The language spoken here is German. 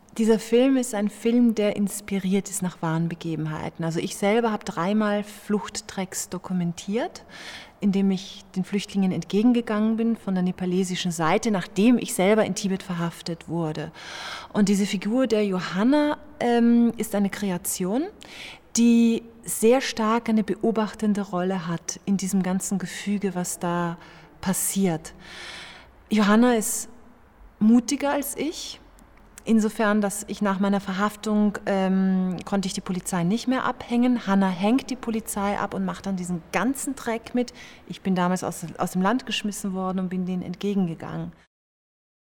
Dieser Film ist ein Film, der inspiriert ist nach wahren Begebenheiten. Also ich selber habe 3-mal Fluchttreks dokumentiert, indem ich den Flüchtlingen entgegengegangen bin von der nepalesischen Seite, nachdem ich selber in Tibet verhaftet wurde. Und diese Figur der Johanna ist eine Kreation, die sehr stark eine beobachtende Rolle hat in diesem ganzen Gefüge, was da passiert. Johanna ist mutiger als ich. Insofern, dass ich nach meiner Verhaftung konnte ich die Polizei nicht mehr abhängen. Hanna hängt die Polizei ab und macht dann diesen ganzen Dreck mit. Ich bin damals aus dem Land geschmissen worden und bin denen entgegengegangen.